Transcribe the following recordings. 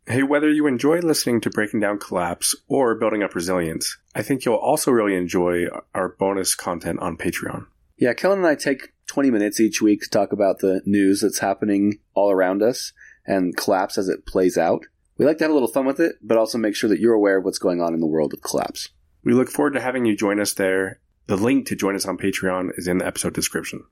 Hey, whether you enjoy listening to Breaking Down Collapse or Building Up Resilience, I think you'll also really enjoy our bonus content on Patreon. Yeah, Kellen and I take 20 minutes each week to talk about the news that's happening all around us and Collapse as it plays out. We like to have a little fun with it, but also make sure that you're aware of what's going on in the world of Collapse. We look forward to having you join us there. The link to join us on Patreon is in the episode description.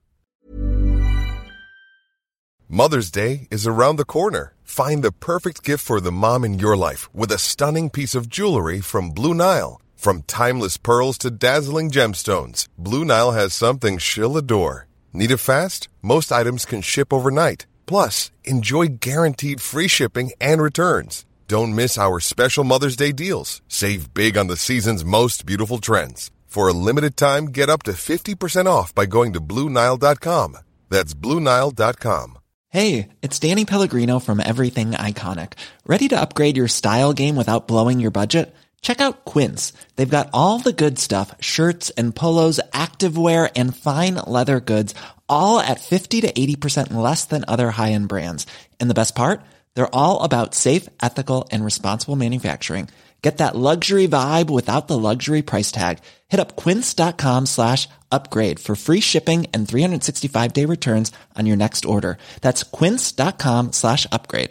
Mother's Day is around the corner. Find the perfect gift for the mom in your life with a stunning piece of jewelry from Blue Nile. From timeless pearls to dazzling gemstones, Blue Nile has something she'll adore. Need it fast? Most items can ship overnight. Plus, enjoy guaranteed free shipping and returns. Don't miss our special Mother's Day deals. Save big on the season's most beautiful trends. For a limited time, get up to 50% off by going to BlueNile.com. That's BlueNile.com. Hey, it's Danny Pellegrino from Everything Iconic. Ready to upgrade your style game without blowing your budget? Check out Quince. They've got all the good stuff, shirts and polos, activewear, and fine leather goods, all at 50 to 80% less than other high-end brands. And the best part? They're all about safe, ethical, and responsible manufacturing. Get that luxury vibe without the luxury price tag. Hit up quince.com/upgrade for free shipping and 365-day returns on your next order. That's quince.com/upgrade.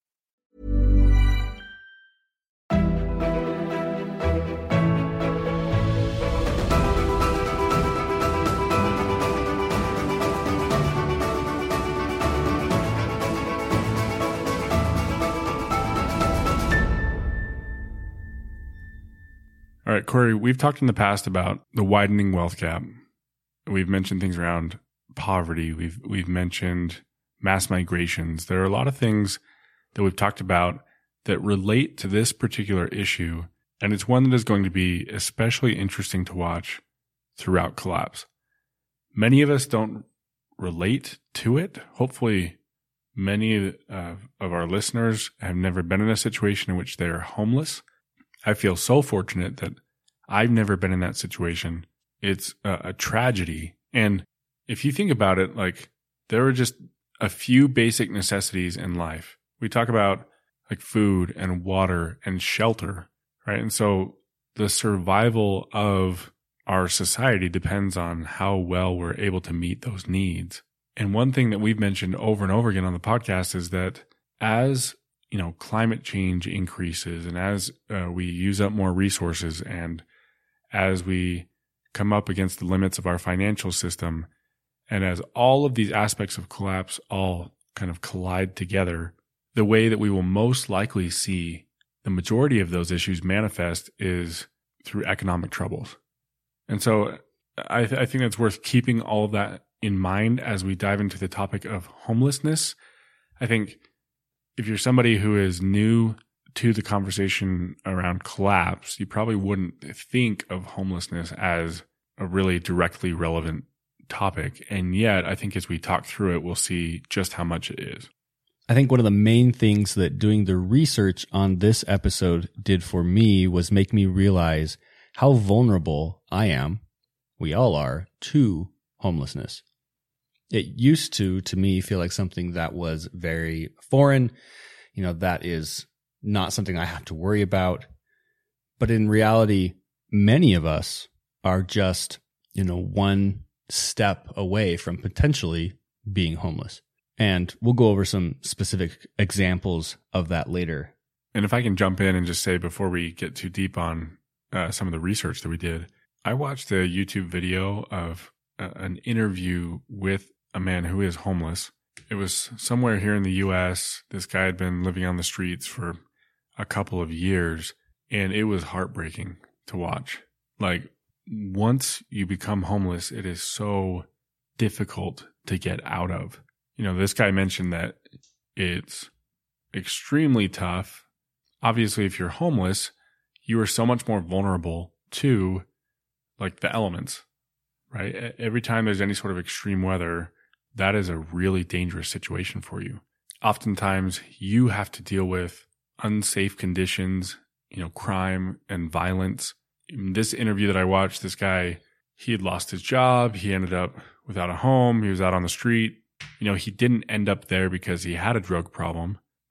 All right, Corey, we've talked in the past about the widening wealth gap. We've mentioned things around poverty. We've mentioned mass migrations. There are a lot of things that we've talked about that relate to this particular issue, and it's one that is going to be especially interesting to watch throughout Collapse. Many of us don't relate to it. Hopefully, many of our listeners have never been in a situation in which they are homeless. I feel so fortunate that I've never been in that situation. It's a tragedy. And if you think about it, like, there are just a few basic necessities in life. We talk about like food and water and shelter, right? And so the survival of our society depends on how well we're able to meet those needs. And one thing that we've mentioned over and over again on the podcast is that as climate change increases and as we use up more resources and as we come up against the limits of our financial system and as all of these aspects of collapse all kind of collide together, the way that we will most likely see the majority of those issues manifest is through economic troubles. And so I think that's worth keeping all of that in mind as we dive into the topic of homelessness. I think if you're somebody who is new to the conversation around collapse, you probably wouldn't think of homelessness as a really directly relevant topic. And yet, I think as we talk through it, we'll see just how much it is. I think one of the main things that doing the research on this episode did for me was make me realize how vulnerable I am, we all are, to homelessness. It used to me, feel like something that was very foreign, that is not something I have to worry about. But in reality, many of us are just, one step away from potentially being homeless. And we'll go over some specific examples of that later. And if I can jump in and just say before we get too deep on some of the research that we did, I watched a YouTube video of an interview with a man who is homeless. It was somewhere here in the U.S. This guy had been living on the streets for a couple of years, and it was heartbreaking to watch. Like, once you become homeless, it is so difficult to get out of. This guy mentioned that it's extremely tough. Obviously, if you're homeless, you are so much more vulnerable to like the elements, right? Every time there's any sort of extreme weather, that is a really dangerous situation for you. Oftentimes, you have to deal with unsafe conditions, crime and violence. In this interview that I watched, this guy, he had lost his job. He ended up without a home. He was out on the street. He didn't end up there because he had a drug problem,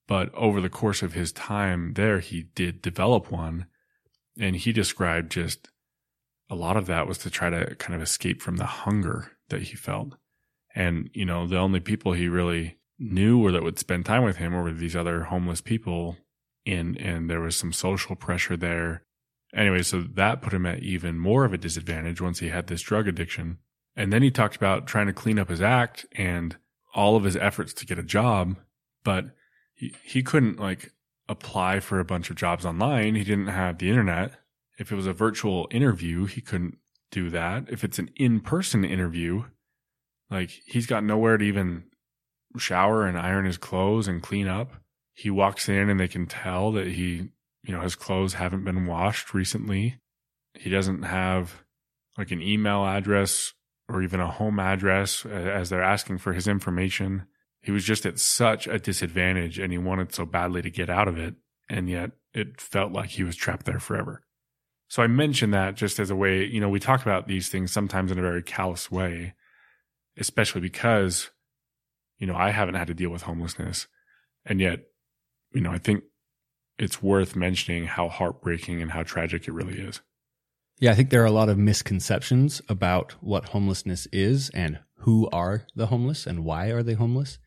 But over the course of his time there, he did develop one. And he described just a lot of that was to try to kind of escape from the hunger that he felt. And, you know, the only people he really knew or that would spend time with him were these other homeless people. And there was some social pressure there. Anyway, so that put him at even more of a disadvantage once he had this drug addiction. And then he talked about trying to clean up his act and all of his efforts to get a job, but he couldn't like apply for a bunch of jobs online. He didn't have the internet. If it was a virtual interview, he couldn't do that. If it's an in-person interview, like he's got nowhere to even shower and iron his clothes and clean up. He walks in and they can tell that his clothes haven't been washed recently. He doesn't have like an email address or even a home address as they're asking for his information. He was just at such a disadvantage and he wanted so badly to get out of it. And yet it felt like he was trapped there forever. So I mentioned that just as a way, we talk about these things sometimes in a very callous way, especially because, I haven't had to deal with homelessness. And yet, I think it's worth mentioning how heartbreaking and how tragic it really is. Yeah, I think there are a lot of misconceptions about what homelessness is and who are the homeless and why are they homeless.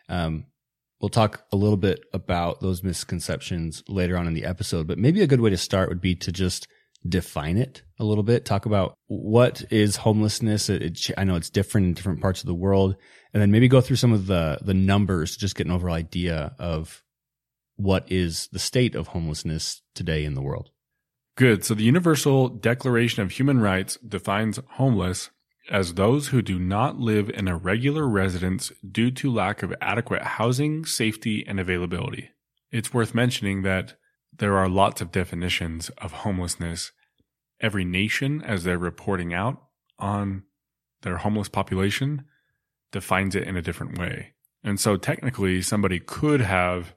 We'll talk a little bit about those misconceptions later on in the episode, but maybe a good way to start would be to just define it a little bit, talk about what is homelessness. I know it's different in different parts of the world, and then maybe go through some of the numbers to just get an overall idea of what is the state of homelessness today in the world. Good. So the Universal Declaration of Human Rights defines homeless as those who do not live in a regular residence due to lack of adequate housing, safety, and availability. It's worth mentioning that there are lots of definitions of homelessness. Every nation, as they're reporting out on their homeless population, defines it in a different way. And so technically somebody could have,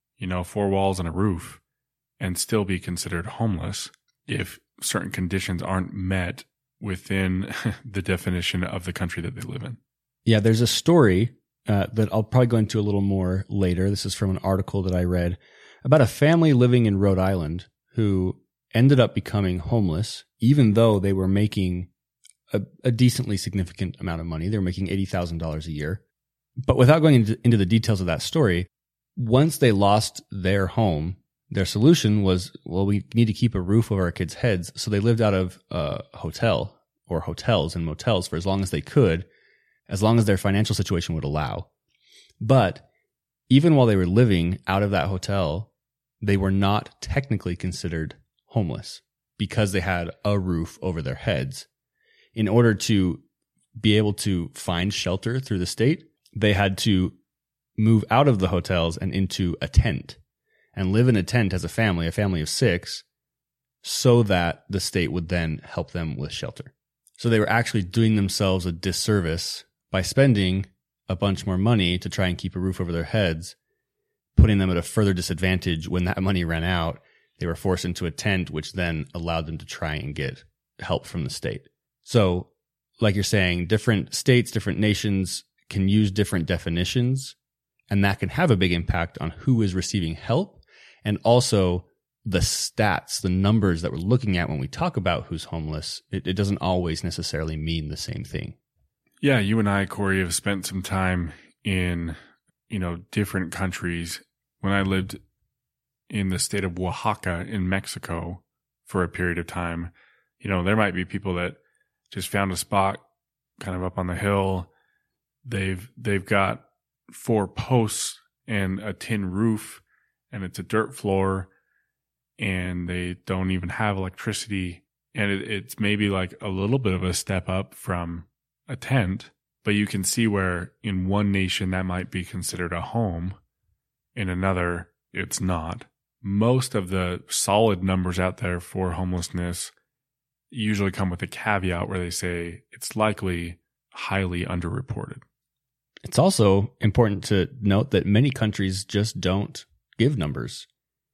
4 walls and a roof and still be considered homeless if certain conditions aren't met within the definition of the country that they live in. Yeah, there's a story that I'll probably go into a little more later. This is from an article that I read about a family living in Rhode Island who ended up becoming homeless, even though they were making a decently significant amount of money. They were making $80,000 a year. But without going into the details of that story, once they lost their home, their solution was, well, we need to keep a roof over our kids' heads. So they lived out of a hotel or hotels and motels for as long as they could, as long as their financial situation would allow. But even while they were living out of that hotel, they were not technically considered homeless because they had a roof over their heads. In order to be able to find shelter through the state, they had to move out of the hotels and into a tent and live in a tent as a family of 6, so that the state would then help them with shelter. So they were actually doing themselves a disservice by spending a bunch more money to try and keep a roof over their heads, putting them at a further disadvantage. When that money ran out, they were forced into a tent, which then allowed them to try and get help from the state. So, like you're saying, different states, different nations can use different definitions, and that can have a big impact on who is receiving help, and also the stats, the numbers that we're looking at when we talk about who's homeless. It doesn't always necessarily mean the same thing. Yeah, you and I, Corey, have spent some time in, different countries. When I lived in the state of Oaxaca in Mexico for a period of time, there might be people that just found a spot kind of up on the hill. They've got 4 posts and a tin roof, and it's a dirt floor, and they don't even have electricity. And it's maybe like a little bit of a step up from a tent, but you can see where in one nation that might be considered a home. In another, it's not. Most of the solid numbers out there for homelessness usually come with a caveat where they say it's likely highly underreported. It's also important to note that many countries just don't give numbers.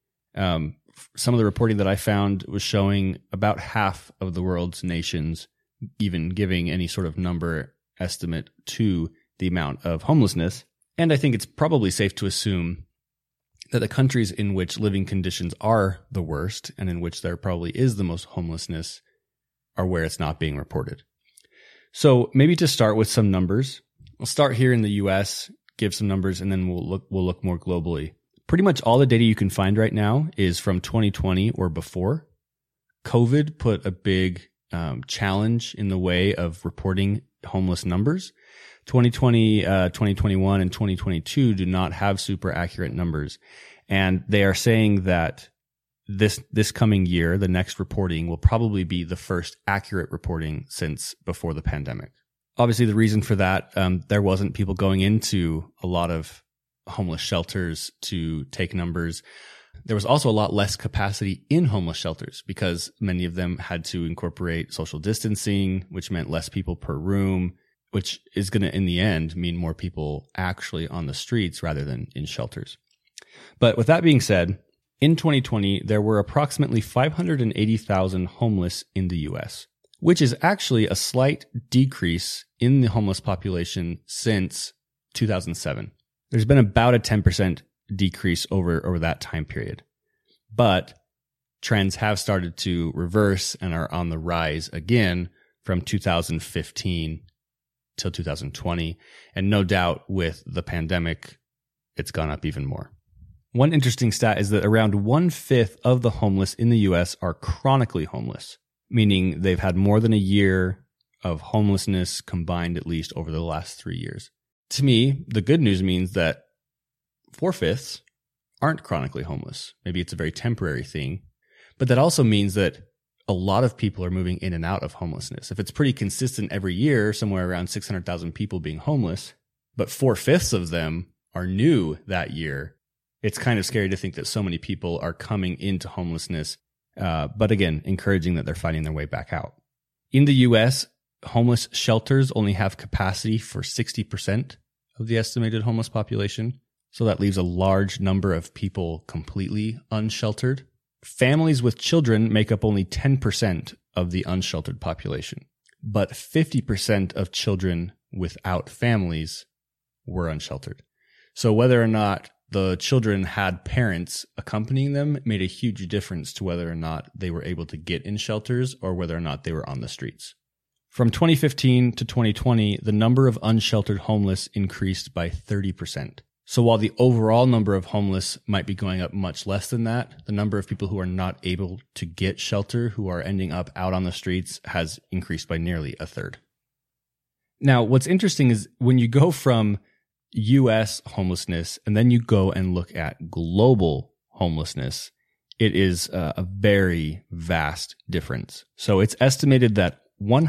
Some of the reporting that I found was showing about half of the world's nations even giving any sort of number estimate to the amount of homelessness. And I think it's probably safe to assume that the countries in which living conditions are the worst and in which there probably is the most homelessness are where it's not being reported. So maybe to start with some numbers, we'll start here in the US, give some numbers, and then we'll look more globally. Pretty much all the data you can find right now is from 2020 or before. COVID put a big challenge in the way of reporting homeless numbers. 2020, 2021, and 2022 do not have super accurate numbers. And they are saying that this coming year, the next reporting will probably be the first accurate reporting since before the pandemic. Obviously, the reason for that, there wasn't people going into a lot of homeless shelters to take numbers. There was also a lot less capacity in homeless shelters because many of them had to incorporate social distancing, which meant less people per room, which is going to, in the end, mean more people actually on the streets rather than in shelters. But with that being said, in 2020, there were approximately 580,000 homeless in the U.S., which is actually a slight decrease in the homeless population since 2007. There's been about a 10% decrease over that time period. But trends have started to reverse and are on the rise again from 2015 till 2020. And no doubt with the pandemic, it's gone up even more. One interesting stat is that around 1/5 of the homeless in the U.S. are chronically homeless, meaning they've had more than a year of homelessness combined at least over the last 3 years. To me, the good news means that 4/5 aren't chronically homeless. Maybe it's a very temporary thing, but that also means that a lot of people are moving in and out of homelessness. If it's pretty consistent every year, somewhere around 600,000 people being homeless, but 4/5 of them are new that year, it's kind of scary to think that so many people are coming into homelessness, but again, encouraging that they're finding their way back out. In the U.S., homeless shelters only have capacity for 60% of the estimated homeless population, so that leaves a large number of people completely unsheltered. Families with children make up only 10% of the unsheltered population, but 50% of children without families were unsheltered. So whether or not the children had parents accompanying them made a huge difference to whether or not they were able to get in shelters or whether or not they were on the streets. From 2015 to 2020, the number of unsheltered homeless increased by 30%. So while the overall number of homeless might be going up much less than that, the number of people who are not able to get shelter, who are ending up out on the streets, has increased by nearly 1/3. Now, what's interesting is when you go from U.S. homelessness and then you go and look at global homelessness, it is a very vast difference. So it's estimated that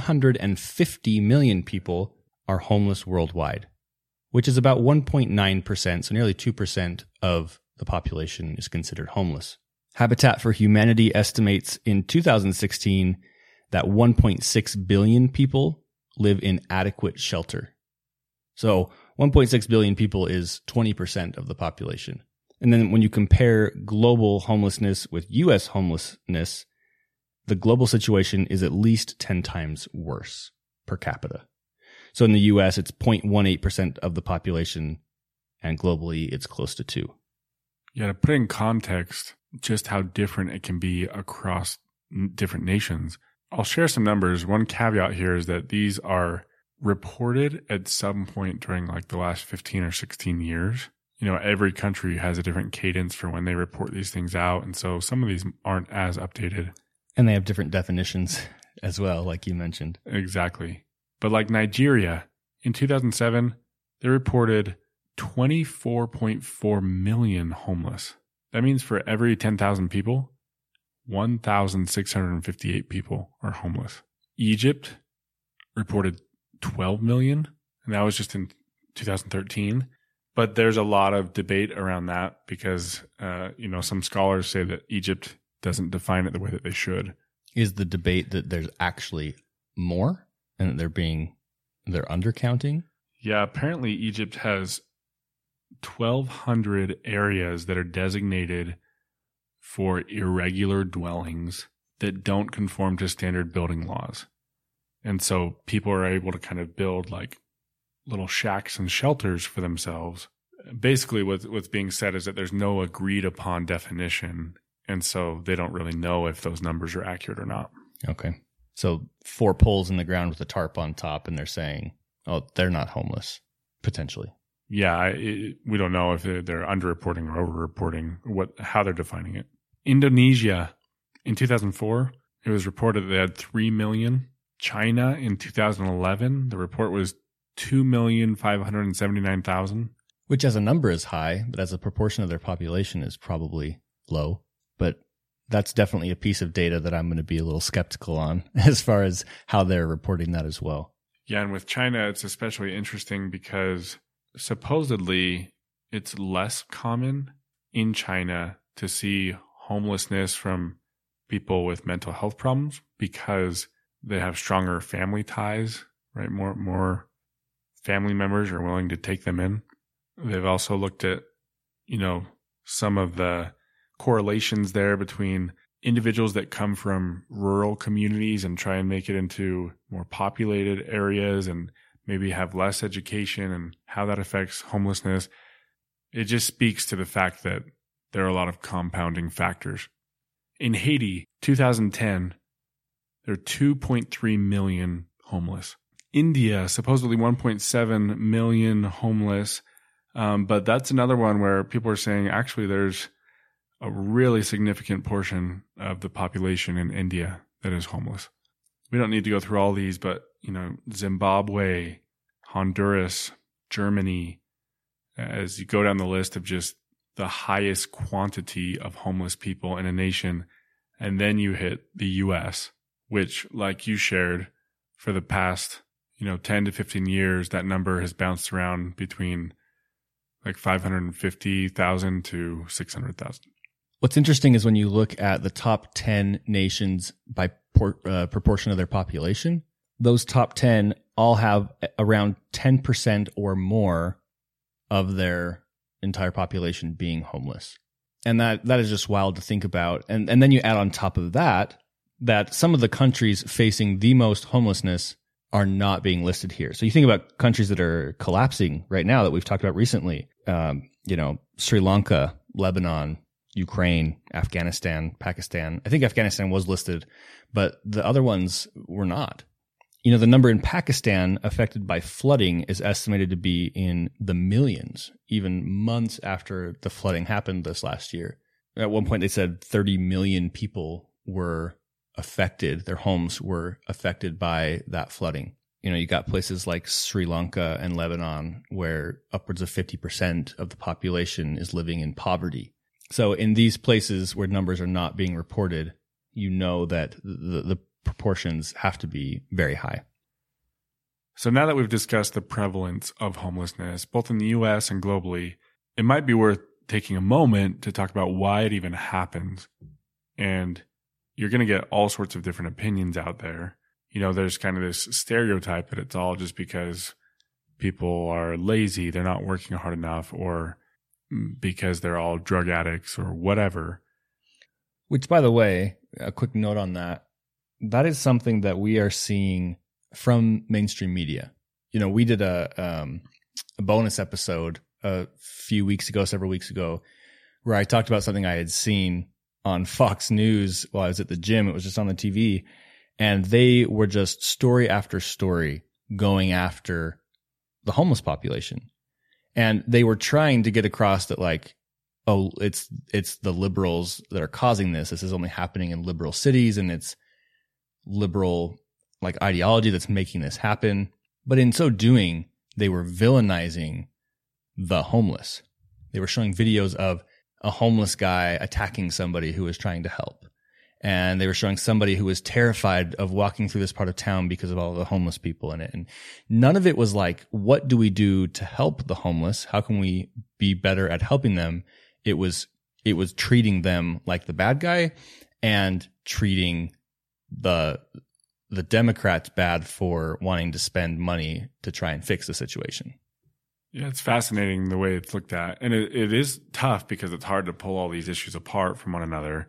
150 million people are homeless worldwide, which is about 1.9%, so nearly 2% of the population is considered homeless. Habitat for Humanity estimates in 2016 that 1.6 billion people live in adequate shelter. So 1.6 billion people is 20% of the population. And then when you compare global homelessness with U.S. homelessness, the global situation is at least 10 times worse per capita. So in the U.S., it's 0.18% of the population, and globally, it's close to 2. Yeah, to put in context just how different it can be across different nations, I'll share some numbers. One caveat here is that these are reported at some point during like the last 15 or 16 years. You know, every country has a different cadence for when they report these things out, and so some of these aren't as updated. And they have different definitions as well, like you mentioned. Exactly. But like Nigeria, in 2007, they reported 24.4 million homeless. That means for every 10,000 people, 1,658 people are homeless. Egypt reported 12 million, and that was just in 2013. But there's a lot of debate around that because, some scholars say that Egypt doesn't define it the way that they should. Is the debate that there's actually more and that they're undercounting? Yeah, apparently Egypt has 1,200 areas that are designated for irregular dwellings that don't conform to standard building laws. And so people are able to kind of build like little shacks and shelters for themselves basically what's being said is that there's no agreed upon definition. And so they don't really know if those numbers are accurate or not. Okay. So 4 poles in the ground with a tarp on top, and they're saying, oh, they're not homeless, potentially. Yeah, we don't know if they're underreporting or overreporting, how they're defining it. Indonesia, in 2004, it was reported that they had 3 million. China, in 2011, the report was 2,579,000. Which as a number is high, but as a proportion of their population is probably low. But that's definitely a piece of data that I'm going to be a little skeptical on as far as how they're reporting that as well. Yeah, and with China, it's especially interesting because supposedly it's less common in China to see homelessness from people with mental health problems because they have stronger family ties, right? More family members are willing to take them in. They've also looked at, some of the correlations there between individuals that come from rural communities and try and make it into more populated areas and maybe have less education and how that affects homelessness. It just speaks to the fact that there are a lot of compounding factors. In Haiti, 2010, there are 2.3 million homeless. India, supposedly 1.7 million homeless. But that's another one where people are saying actually there's a really significant portion of the population in India that is homeless. We don't need to go through all these, but, Zimbabwe, Honduras, Germany, as you go down the list of just the highest quantity of homeless people in a nation, and then you hit the U.S., which, like you shared, for the past, 10 to 15 years, that number has bounced around between like 550,000 to 600,000. What's interesting is when you look at the top 10 nations by proportion of their population, those top 10 all have around 10% or more of their entire population being homeless. And that is just wild to think about. And then you add on top of that some of the countries facing the most homelessness are not being listed here. So you think about countries that are collapsing right now that we've talked about recently, Sri Lanka, Lebanon, Ukraine, Afghanistan, Pakistan. I think Afghanistan was listed, but the other ones were not. The number in Pakistan affected by flooding is estimated to be in the millions, even months after the flooding happened this last year. At one point, they said 30 million people were affected. Their homes were affected by that flooding. You got places like Sri Lanka and Lebanon where upwards of 50% of the population is living in poverty. So in these places where numbers are not being reported, that the proportions have to be very high. So now that we've discussed the prevalence of homelessness, both in the U.S. and globally, it might be worth taking a moment to talk about why it even happens. And you're going to get all sorts of different opinions out there. There's kind of this stereotype that it's all just because people are lazy, they're not working hard enough, or because they're all drug addicts or whatever. Which, by the way, a quick note on that is something that we are seeing from mainstream media. We did a bonus episode several weeks ago, where I talked about something I had seen on Fox News while I was at the gym. It was just on the TV, and they were just story after story going after the homeless population. And they were trying to get across that it's the liberals that are causing this. This is only happening in liberal cities, and it's liberal ideology that's making this happen. But in so doing, they were villainizing the homeless. They were showing videos of a homeless guy attacking somebody who was trying to help. And they were showing somebody who was terrified of walking through this part of town because of all the homeless people in it. And none of it was like, what do we do to help the homeless? How can we be better at helping them? It was treating them like the bad guy and treating the Democrats bad for wanting to spend money to try and fix the situation. Yeah, it's fascinating the way it's looked at. And it is tough because it's hard to pull all these issues apart from one another.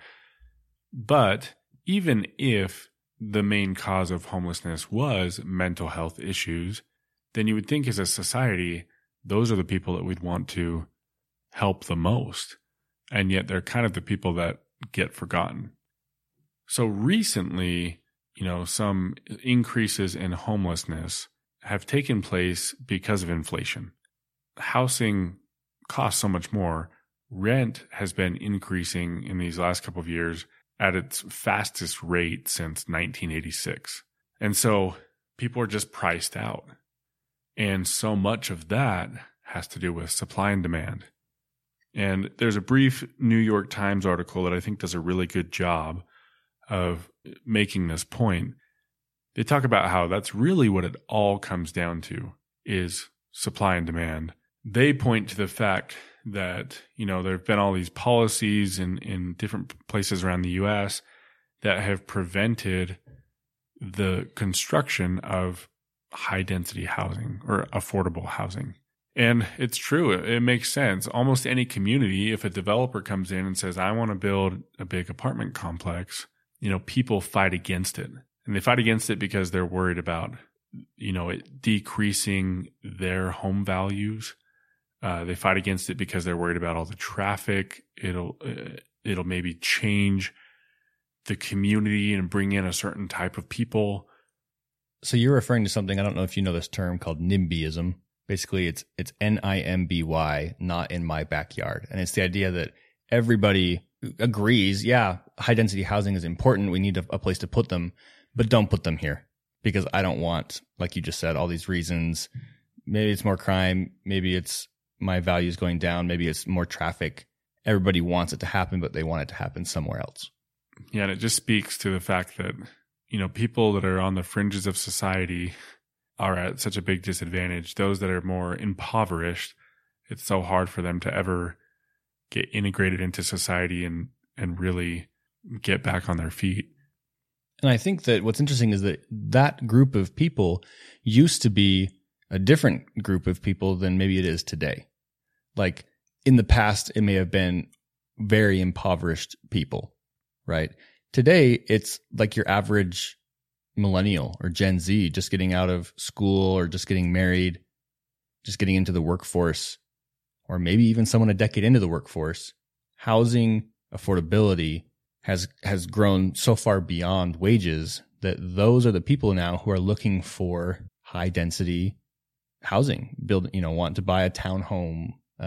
But even if the main cause of homelessness was mental health issues, then you would think as a society those are the people that we'd want to help the most. And yet they're kind of the people that get forgotten. So recently, some increases in homelessness have taken place because of inflation. Housing costs so much more. Rent has been increasing in these last couple of years at its fastest rate since 1986. And so people are just priced out. And so much of that has to do with supply and demand. And there's a brief New York Times article that I think does a really good job of making this point. They talk about how that's really what it all comes down to is supply and demand. They point to the fact that, there have been all these policies in different places around the U.S. that have prevented the construction of high density housing or affordable housing. And it's true. It makes sense. Almost any community, if a developer comes in and says, I want to build a big apartment complex, people fight against it. And they fight against it because they're worried about, it decreasing their home values. They fight against it because they're worried about all the traffic. It'll maybe change the community and bring in a certain type of people. So you're referring to something, I don't know if you know this term, called NIMBYism. Basically, it's NIMBY, not in my backyard. And it's the idea that everybody agrees, yeah, high density housing is important. We need a place to put them, but don't put them here because I don't want, like you just said, all these reasons. Maybe it's more crime. Maybe it's my values going down. Maybe it's more traffic. Everybody wants it to happen, but they want it to happen somewhere else. Yeah, and it just speaks to the fact that, people that are on the fringes of society are at such a big disadvantage. Those that are more impoverished, it's so hard for them to ever get integrated into society and really get back on their feet. And I think that what's interesting is that group of people used to be a different group of people than maybe it is today. Like in the past, it may have been very impoverished people, right? Today, it's like your average millennial or Gen Z just getting out of school or just getting married, just getting into the workforce, or maybe even someone a decade into the workforce. Housing affordability has grown so far beyond wages that those are the people now who are looking for high density housing, want to buy a townhome,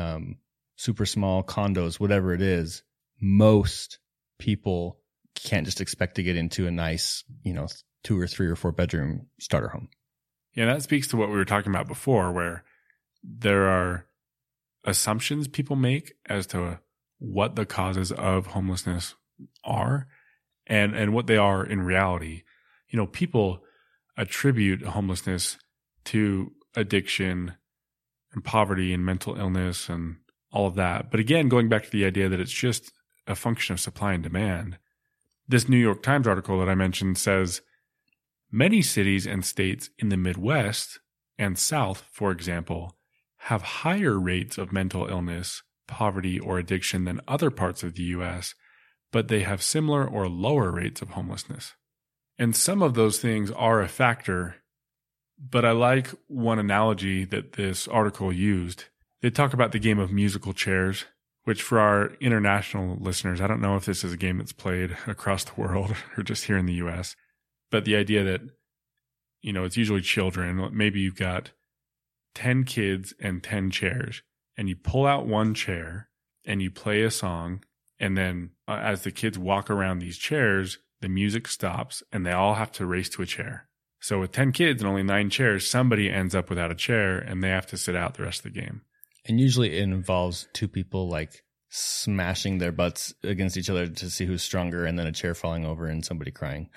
super small condos, whatever it is. Most people can't just expect to get into a nice, 2 or 3 or 4 bedroom starter home. Yeah, that speaks to what we were talking about before, where there are assumptions people make as to what the causes of homelessness are and what they are in reality. People attribute homelessness to addiction and poverty and mental illness and all of that. But again, going back to the idea that it's just a function of supply and demand, this New York Times article that I mentioned says many cities and states in the Midwest and South, for example, have higher rates of mental illness, poverty, or addiction than other parts of the U.S., but they have similar or lower rates of homelessness. And some of those things are a factor, but I like one analogy that this article used. They talk about the game of musical chairs, which for our international listeners, I don't know if this is a game that's played across the world or just here in the U.S., but the idea that, it's usually children. Maybe you've got 10 kids and 10 chairs, and you pull out one chair and you play a song, and then as the kids walk around these chairs, the music stops and they all have to race to a chair. So with 10 kids and only 9 chairs, somebody ends up without a chair and they have to sit out the rest of the game. And usually it involves 2 people like smashing their butts against each other to see who's stronger, and then a chair falling over and somebody crying.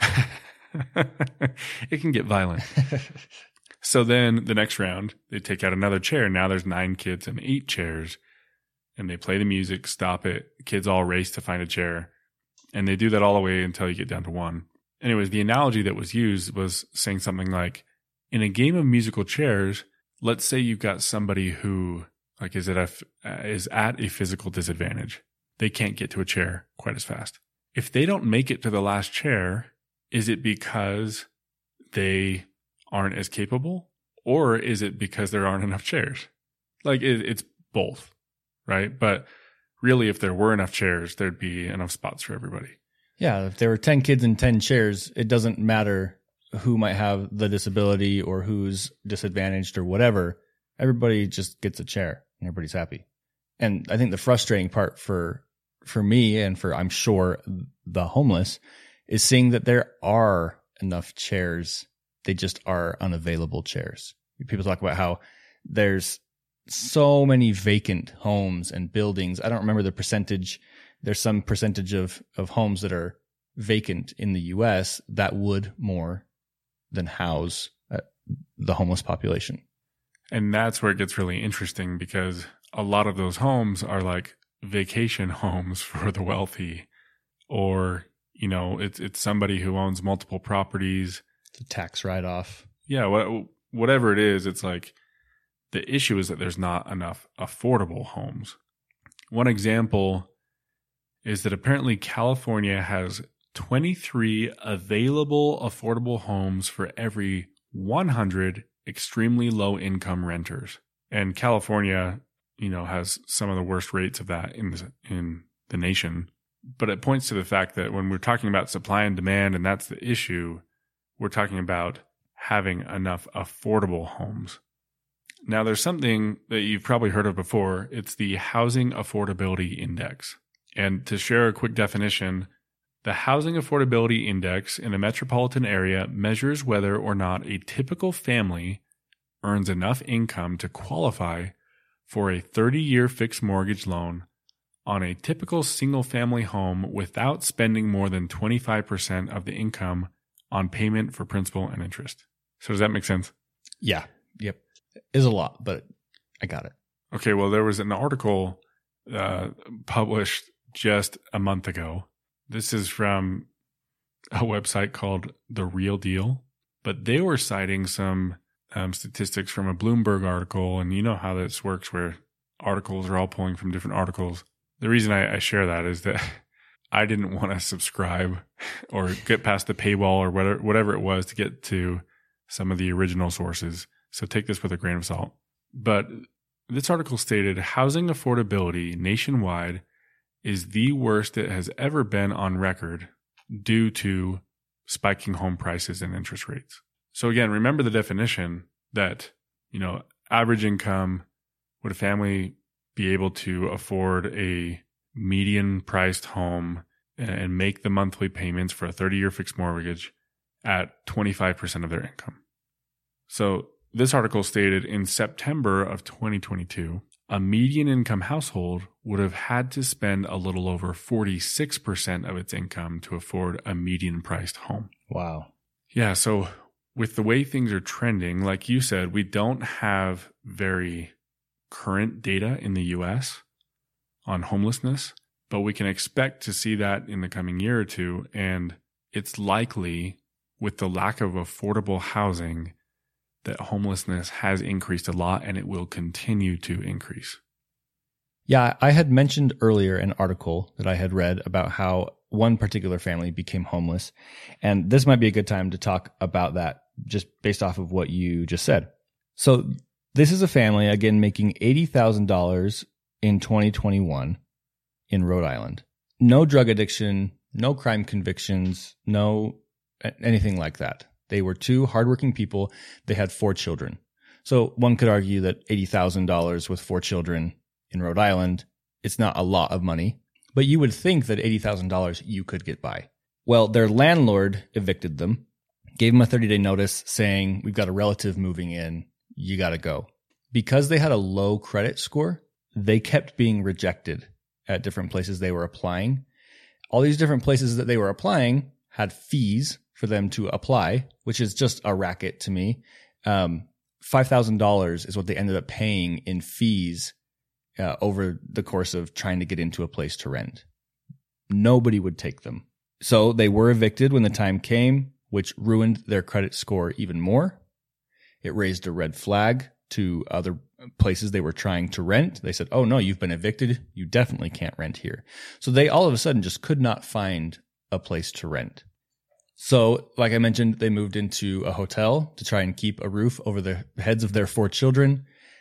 It can get violent. So then the next round, they take out another chair. Now there's 9 kids and 8 chairs, and they play the music, stop it. Kids all race to find a chair, and they do that all the way until you get down to 1. Anyways, the analogy that was used was saying something like, in a game of musical chairs, let's say you've got somebody who is at a physical disadvantage. They can't get to a chair quite as fast. If they don't make it to the last chair, is it because they aren't as capable, or is it because there aren't enough chairs? Like it's both, right? But really, if there were enough chairs, there'd be enough spots for everybody. Yeah, if there were 10 kids and 10 chairs, it doesn't matter who might have the disability or who's disadvantaged or whatever. Everybody just gets a chair and everybody's happy. And I think the frustrating part for me and for, I'm sure, the homeless is seeing that there are enough chairs. They just are unavailable chairs. People talk about how there's so many vacant homes and buildings. I don't remember the percentage. There's some percentage of homes that are vacant in the U.S. that would more than house the homeless population. And that's where it gets really interesting, because a lot of those homes are like vacation homes for the wealthy, or, you know, it's somebody who owns multiple properties. It's a tax write-off. Yeah, whatever it is, it's like the issue is that there's not enough affordable homes. One example is that apparently California has 23 available affordable homes for every 100 extremely low income renters. And California, you know, has some of the worst rates of that in the nation. But it points to the fact that when we're talking about supply and demand, and that's the issue, we're talking about having enough affordable homes. Now, there's something that you've probably heard of before. It's the Housing Affordability Index. And to share a quick definition, the Housing Affordability Index in a metropolitan area measures whether or not a typical family earns enough income to qualify for a 30-year fixed mortgage loan on a typical single-family home without spending more than 25% of the income on payment for principal and interest. So does that make sense? Yeah. Yep. Is a lot, but I got it. Okay, well, there was an article published just a month ago. This is from a website called The Real Deal, but they were citing some statistics from a Bloomberg article, and you know how this works where articles are all pulling from different articles. The reason I share that is that I didn't want to subscribe or get past the paywall or whatever it was to get to some of the original sources. So take this with a grain of salt. But this article stated housing affordability nationwide is the worst it has ever been on record due to spiking home prices and interest rates. So again, remember the definition that, you know, average income, would a family be able to afford a median priced home and make the monthly payments for a 30-year fixed mortgage at 25% of their income? So this article stated in September of 2022, a median income household would have had to spend a little over 46% of its income to afford a median priced home. Wow. Yeah. So with the way things are trending, like you said, we don't have very current data in the US on homelessness, but we can expect to see that in the coming year or two. And it's likely, with the lack of affordable housing, that homelessness has increased a lot, and it will continue to increase. Yeah, I had mentioned earlier an article that I had read about how one particular family became homeless, and this might be a good time to talk about that just based off of what you just said. So this is a family, again, making $80,000 in 2021 in Rhode Island. No drug addiction, no crime convictions, no anything like that. They were two hardworking people. They had 4 children. So one could argue that $80,000 with 4 children in Rhode Island, it's not a lot of money, but you would think that $80,000 you could get by. Well, their landlord evicted them, gave them a 30-day notice saying, we've got a relative moving in, you got to go. Because they had a low credit score, they kept being rejected at different places they were applying. All these different places that they were applying had fees for them to apply, which is just a racket to me. $5,000 is what they ended up paying in fees over the course of trying to get into a place to rent. Nobody would take them. So they were evicted when the time came, which ruined their credit score even more. It raised a red flag to other places they were trying to rent. They said, oh no, you've been evicted. You definitely can't rent here. So they all of a sudden just could not find a place to rent. So, like I mentioned, they moved into a hotel to try and keep a roof over the heads of their 4 children.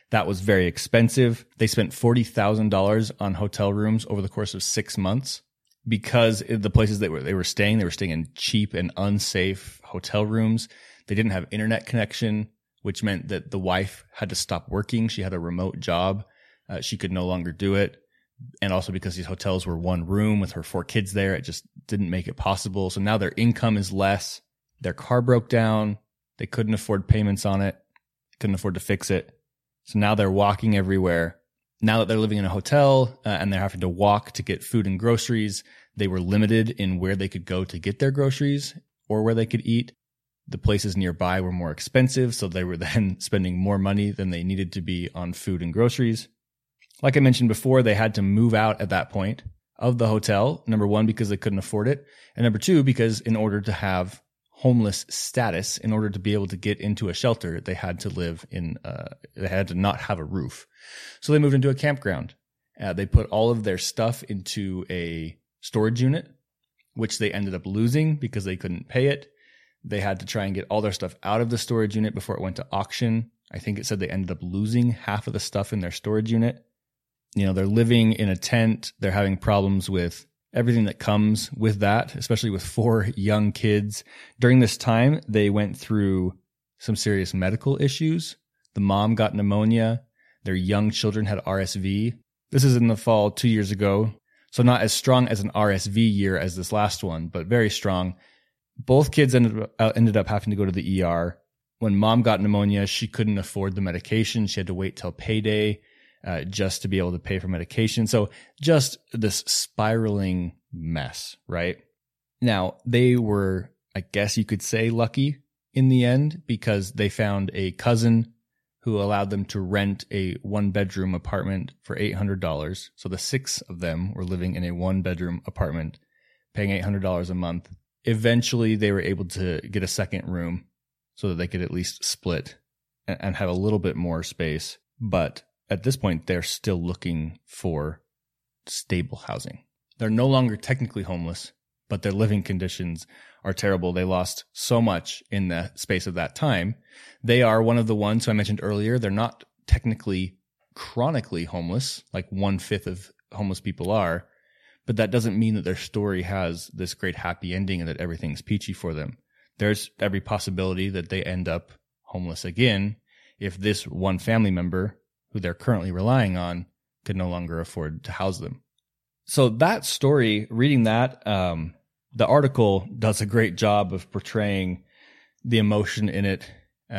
That was very expensive. They spent $40,000 on hotel rooms over the course of 6 months because the places they were staying in cheap and unsafe hotel rooms. They didn't have internet connection, which meant that the wife had to stop working. She had a remote job. She could no longer do it. And also because these hotels were one room with her 4 kids there, it just didn't make it possible. So now their income is less. Their car broke down. They couldn't afford payments on it. Couldn't afford to fix it. So now they're walking everywhere. Now that they're living in a hotel and they're having to walk to get food and groceries, they were limited in where they could go to get their groceries or where they could eat. The places nearby were more expensive, so they were then spending more money than they needed to be on food and groceries. Like I mentioned before, they had to move out at that point of the hotel. Number one, because they couldn't afford it. And number two, because in order to have homeless status, in order to be able to get into a shelter, they had to live in, they had to not have a roof. So they moved into a campground. They put all of their stuff into a storage unit, which they ended up losing because they couldn't pay it. They had to try and get all their stuff out of the storage unit before it went to auction. I think it said they ended up losing half of the stuff in their storage unit. You know, they're living in a tent. They're having problems with everything that comes with that, especially with 4 young kids. During this time, they went through some serious medical issues. The mom got pneumonia. Their young children had RSV. This is in the fall 2 years ago. So not as strong as an RSV year as this last one, but very strong. Both kids ended up having to go to the ER. When mom got pneumonia, she couldn't afford the medication. She had to wait till payday just to be able to pay for medication. So just this spiraling mess, right? Now, they were, I guess you could say, lucky in the end because they found a cousin who allowed them to rent a 1-bedroom apartment for $800. So the 6 of them were living in a 1-bedroom apartment, paying $800 a month. Eventually, they were able to get a second room so that they could at least split and have a little bit more space. But at this point, they're still looking for stable housing. They're no longer technically homeless, but their living conditions are terrible. They lost so much in the space of that time. They are one of the ones who I mentioned earlier. They're not technically chronically homeless, like 1/5 of homeless people are. But that doesn't mean that their story has this great happy ending and that everything's peachy for them. There's every possibility that they end up homeless again if this one family member who they're currently relying on could no longer afford to house them. So that story, reading that, the article does a great job of portraying the emotion in it,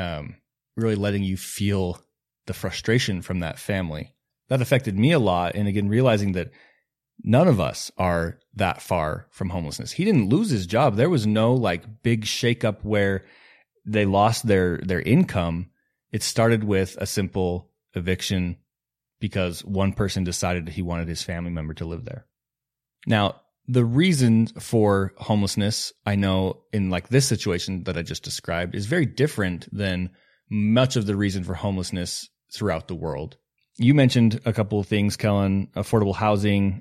really letting you feel the frustration from that family. That affected me a lot. And again, realizing that none of us are that far from homelessness. He didn't lose his job. There was no like big shakeup where they lost their income. It started with a simple eviction because one person decided that he wanted his family member to live there. Now, the reason for homelessness, I know in like this situation that I just described, is very different than much of the reason for homelessness throughout the world. You mentioned a couple of things, Kellen: affordable housing,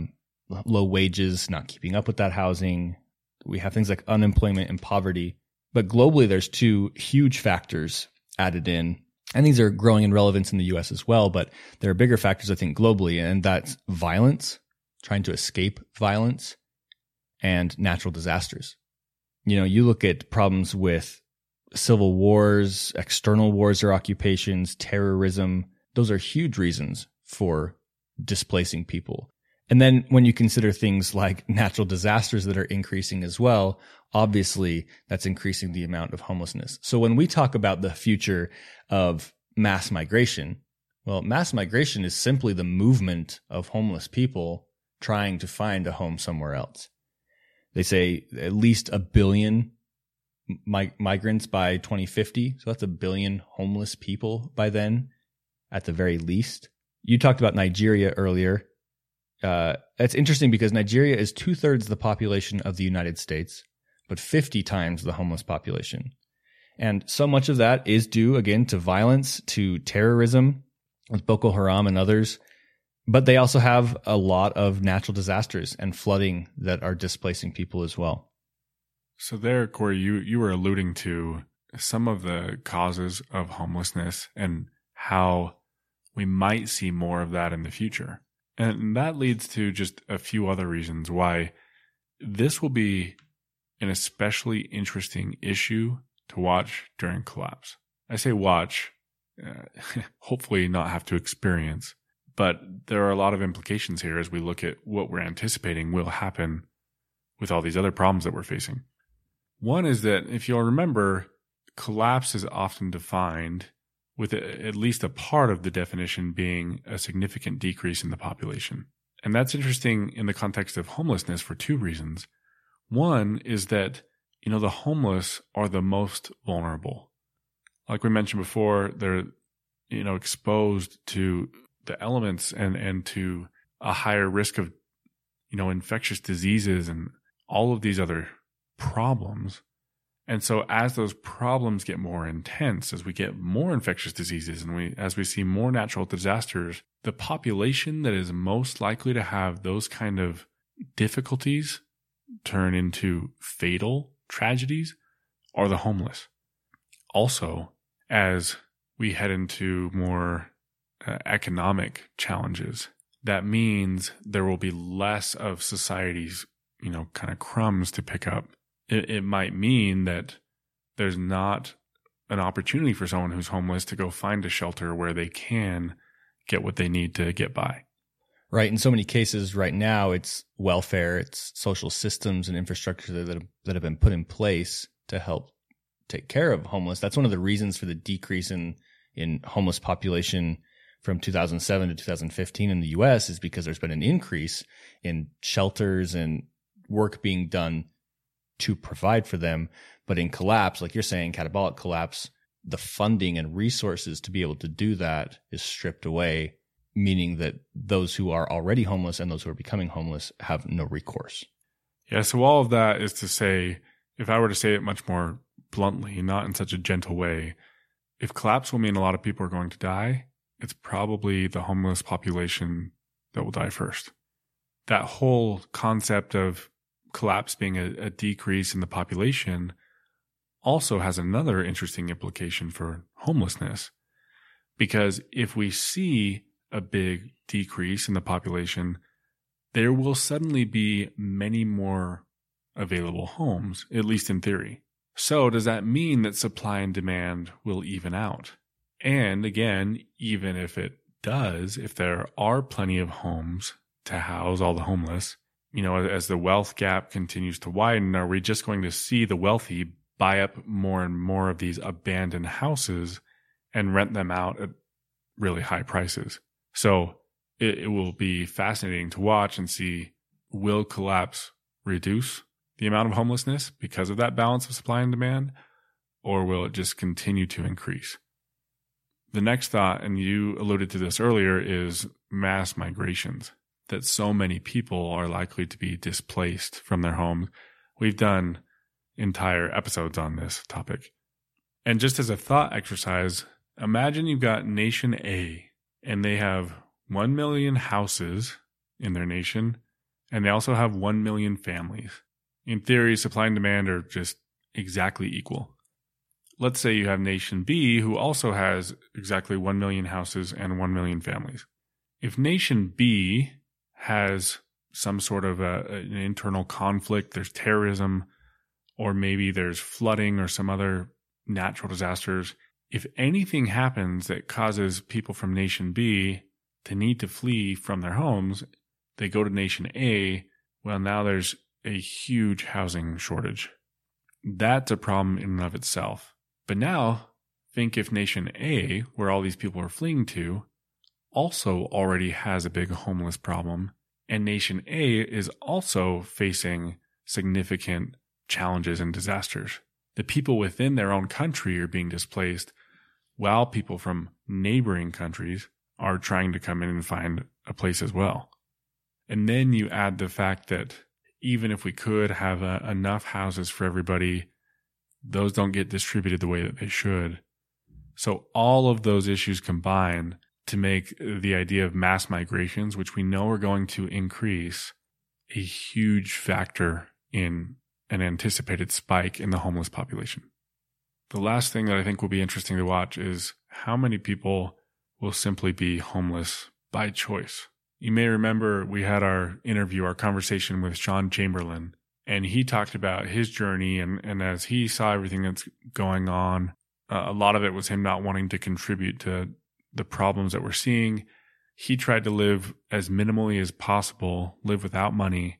low wages, not keeping up with that housing. We have things like unemployment and poverty. But globally, there's 2 huge factors added in. And these are growing in relevance in the US as well. But there are bigger factors, I think, globally. And that's violence, trying to escape violence, and natural disasters. You know, you look at problems with civil wars, external wars or occupations, terrorism. Those are huge reasons for displacing people. And then when you consider things like natural disasters that are increasing as well, obviously that's increasing the amount of homelessness. So when we talk about the future of mass migration, well, mass migration is simply the movement of homeless people trying to find a home somewhere else. They say at least 1 billion migrants by 2050. So that's 1 billion homeless people by then, at the very least. You talked about Nigeria earlier. It's interesting because Nigeria is 2/3 the population of the United States, but 50 times the homeless population. And so much of that is due, again, to violence, to terrorism with Boko Haram and others. But they also have a lot of natural disasters and flooding that are displacing people as well. So there, Corey, you were alluding to some of the causes of homelessness and how we might see more of that in the future. And that leads to just a few other reasons why this will be an especially interesting issue to watch during collapse. I say watch, hopefully not have to experience, but there are a lot of implications here as we look at what we're anticipating will happen with all these other problems that we're facing. One is that if you'll remember, collapse is often defined with at least a part of the definition being a significant decrease in the population. And that's interesting in the context of homelessness for two reasons. One is that, the homeless are the most vulnerable. Like we mentioned before, they're, exposed to the elements and to a higher risk of, infectious diseases and all of these other problems. And so as those problems get more intense, as we get more infectious diseases and as we see more natural disasters, the population that is most likely to have those kind of difficulties turn into fatal tragedies are the homeless. Also, as we head into more economic challenges, that means there will be less of society's, kind of crumbs to pick up. It might mean that there's not an opportunity for someone who's homeless to go find a shelter where they can get what they need to get by. Right. In so many cases right now, it's welfare, it's social systems and infrastructure that have been put in place to help take care of homeless. That's one of the reasons for the decrease in homeless population from 2007 to 2015 in the U.S. is because there's been an increase in shelters and work being done to provide for them. But in collapse, like you're saying, catabolic collapse, the funding and resources to be able to do that is stripped away, meaning that those who are already homeless and those who are becoming homeless have no recourse. Yeah, so all of that is to say, if I were to say it much more bluntly, not in such a gentle way, if collapse will mean a lot of people are going to die, it's probably the homeless population that will die first. That whole concept of collapse being a decrease in the population also has another interesting implication for homelessness. Because if we see a big decrease in the population, there will suddenly be many more available homes, at least in theory. So does that mean that supply and demand will even out? And again, even if it does, if there are plenty of homes to house all the homeless, as the wealth gap continues to widen, are we just going to see the wealthy buy up more and more of these abandoned houses and rent them out at really high prices? So it will be fascinating to watch and see, will collapse reduce the amount of homelessness because of that balance of supply and demand, or will it just continue to increase? The next thought, and you alluded to this earlier, is mass migrations, that so many people are likely to be displaced from their homes. We've done entire episodes on this topic. And just as a thought exercise, imagine you've got Nation A, and they have 1 million houses in their nation, and they also have 1 million families. In theory, supply and demand are just exactly equal. Let's say you have Nation B, who also has exactly 1 million houses and 1 million families. If Nation B has some sort of an internal conflict, there's terrorism, or maybe there's flooding or some other natural disasters, if anything happens that causes people from Nation B to need to flee from their homes, they go to Nation A, well, now there's a huge housing shortage. That's a problem in and of itself. But now, think if Nation A, where all these people are fleeing to, also already has a big homeless problem, and Nation A is also facing significant challenges and disasters. The people within their own country are being displaced, while people from neighboring countries are trying to come in and find a place as well. And then you add the fact that even if we could have enough houses for everybody, those don't get distributed the way that they should. So all of those issues combine to make the idea of mass migrations, which we know are going to increase, a huge factor in an anticipated spike in the homeless population. The last thing that I think will be interesting to watch is how many people will simply be homeless by choice. You may remember we had our conversation with Sean Chamberlain, and he talked about his journey, and as he saw everything that's going on, a lot of it was him not wanting to contribute to the problems that we're seeing. He tried to live as minimally as possible, live without money,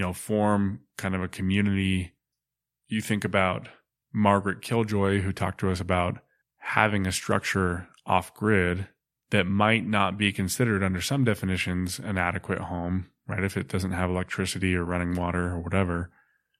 form kind of a community. You think about Margaret Killjoy, who talked to us about having a structure off-grid that might not be considered under some definitions an adequate home, right? If it doesn't have electricity or running water or whatever.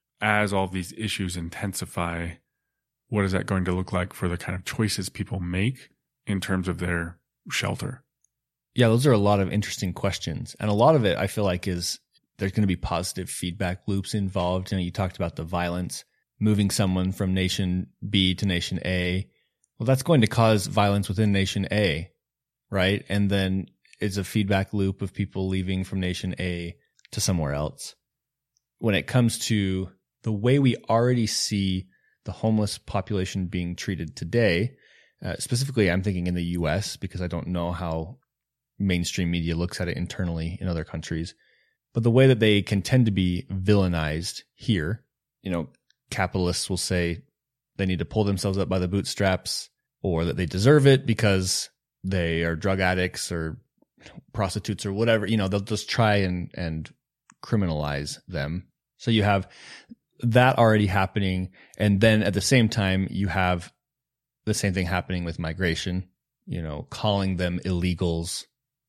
As all these issues intensify, what is that going to look like for the kind of choices people make in terms of their shelter? Yeah, those are a lot of interesting questions. And a lot of it, I feel like, is there's going to be positive feedback loops involved. You talked about the violence, moving someone from nation B to nation A. Well, that's going to cause violence within nation A, right? And then it's a feedback loop of people leaving from nation A to somewhere else. When it comes to the way we already see the homeless population being treated today, specifically I'm thinking in the US, because I don't know how mainstream media looks at it internally in other countries. But the way that they can tend to be villainized here, capitalists will say they need to pull themselves up by the bootstraps, or that they deserve it because they are drug addicts or prostitutes or whatever. They'll just try and criminalize them. So you have that already happening. And then at the same time, you have the same thing happening with migration, calling them illegals,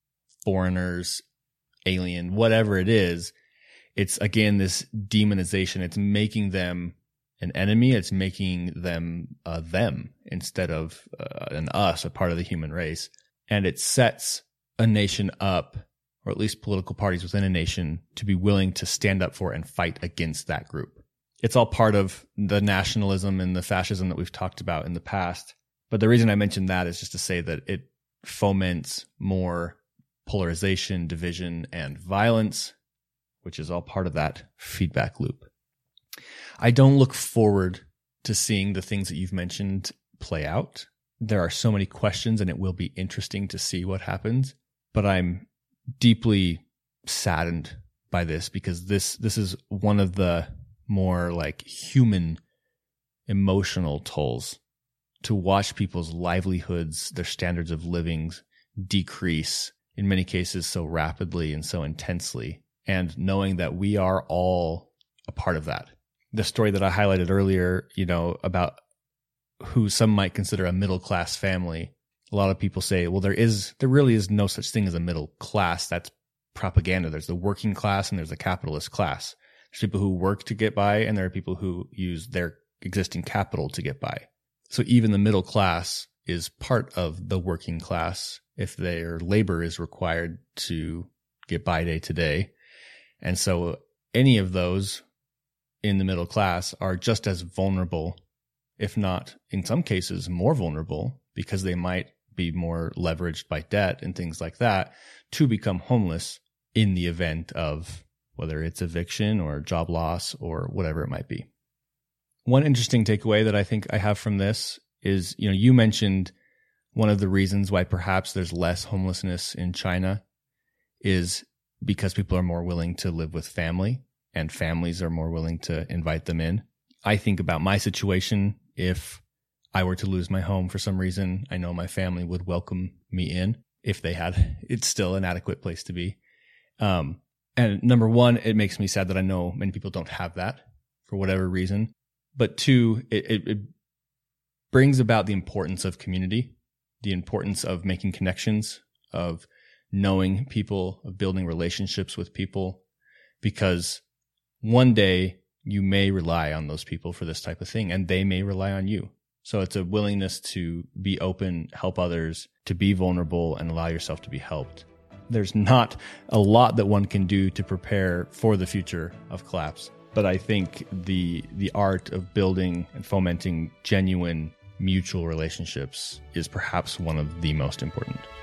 foreigners, alien, whatever it is. It's, again, this demonization. It's making them an enemy. It's making them them instead of an us, a part of the human race. And it sets a nation up, or at least political parties within a nation, to be willing to stand up for and fight against that group. It's all part of the nationalism and the fascism that we've talked about in the past. But the reason I mentioned that is just to say that it foments more polarization, division, and violence, which is all part of that feedback loop. I don't look forward to seeing the things that you've mentioned play out. There are so many questions, and it will be interesting to see what happens. But I'm deeply saddened by this, because this is one of the more like human emotional tolls, to watch people's livelihoods, their standards of living decrease, in many cases so rapidly and so intensely, and knowing that we are all a part of that. The story that I highlighted earlier, about who some might consider a middle-class family, a lot of people say, well, there really is no such thing as a middle class. That's propaganda. There's the working class and there's the capitalist class. There's people who work to get by, and there are people who use their existing capital to get by. So even the middle class is part of the working class if their labor is required to get by day to day. And so any of those in the middle class are just as vulnerable, if not in some cases more vulnerable, because they might be more leveraged by debt and things like that, to become homeless in the event of whether it's eviction or job loss or whatever it might be. One interesting takeaway that I think I have from this is, you mentioned one of the reasons why perhaps there's less homelessness in China is because people are more willing to live with family, and families are more willing to invite them in. I think about my situation. If I were to lose my home for some reason, I know my family would welcome me in if they had. It's still an adequate place to be. And number one, it makes me sad that I know many people don't have that for whatever reason. But two, it brings about the importance of community, the importance of making connections, of knowing people, of building relationships with people, because one day you may rely on those people for this type of thing, and they may rely on you. So it's a willingness to be open, help others, to be vulnerable, and allow yourself to be helped. There's not a lot that one can do to prepare for the future of collapse, but I think the art of building and fomenting genuine mutual relationships is perhaps one of the most important.